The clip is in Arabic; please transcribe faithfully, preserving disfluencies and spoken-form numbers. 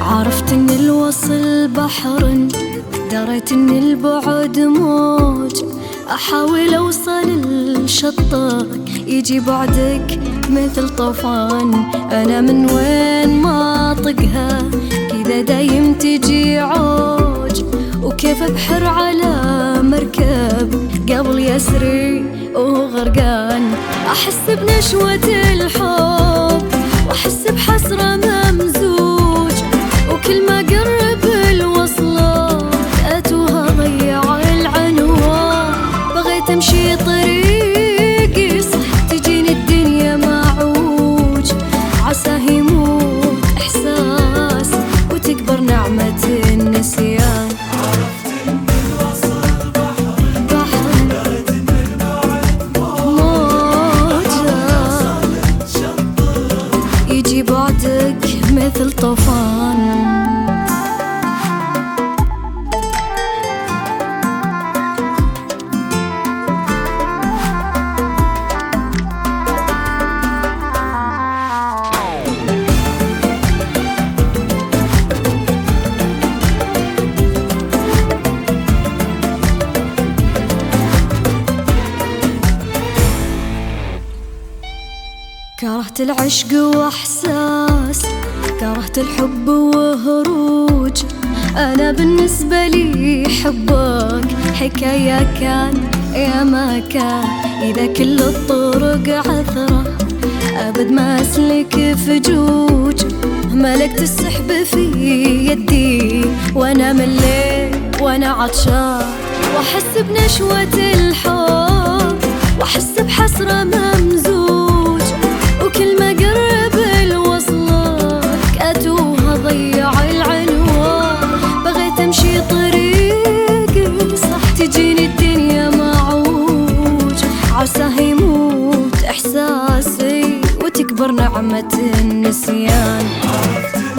عرفت ان الوصل بحر، دريت ان البعد موج، احاول اوصل لشطك يجي بعدك مثل طوفان. انا من وين ما اطقها كذا دايم تجي عوج، وكيف ابحر على مركب قبل يسري وهو غرقان. احس بنشوة الحب واحس بحسرة ممزوج، وكل ما قرب الوصلات اتوها ضيع العنوان. بغيت امشي طريقي صح تجيني الدنيا معوج، عساه يموت احساس وتكبر نعمة النسيان. يجي بعدك مثل طوفان. كرهت العشق واحساس، كرهت الحب وهروج. انا بالنسبة لي حبك حكاية كان يا ما كان. اذا كل الطرق عثرة ابد ما اسلك فجوج، ملكت السحب في يدي وانا من الليل وانا عطشان. واحس بنشوة الحب واحس بحسرة ممزوج، وكل ما قرب الوصلك اتوها ضيع العنوان. بغيت امشي طريقي صح تجيني الدنيا معوج، عساه يموت احساسي وتكبر نعمة النسيان.